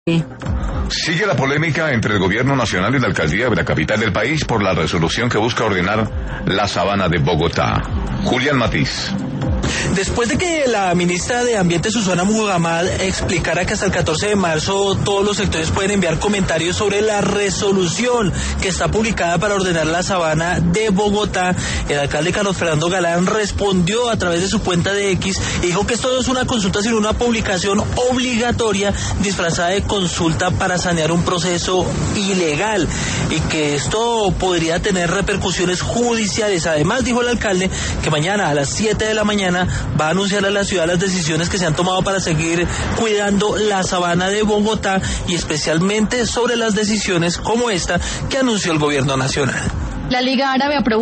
Sigue la polémica entre el gobierno nacional y la alcaldía de la capital del país por la resolución que busca ordenar la sabana de Bogotá. Julián Matiz. Después de que la ministra de Ambiente, Susana Muhammad, explicara que hasta el 14 de marzo todos los sectores pueden enviar comentarios sobre la resolución que está publicada para ordenar la sabana de Bogotá, el alcalde Carlos Fernando Galán respondió a través de su cuenta de X y dijo que esto no es una consulta sino una publicación obligatoria disfrazada de consulta para sanear un proceso ilegal y que esto podría tener repercusiones judiciales. Además, dijo el alcalde que mañana a las 7 de la mañana va a anunciar a la ciudad las decisiones que se han tomado para seguir cuidando la sabana de Bogotá y especialmente sobre las decisiones como esta que anunció el gobierno nacional. La Liga Árabe aprobó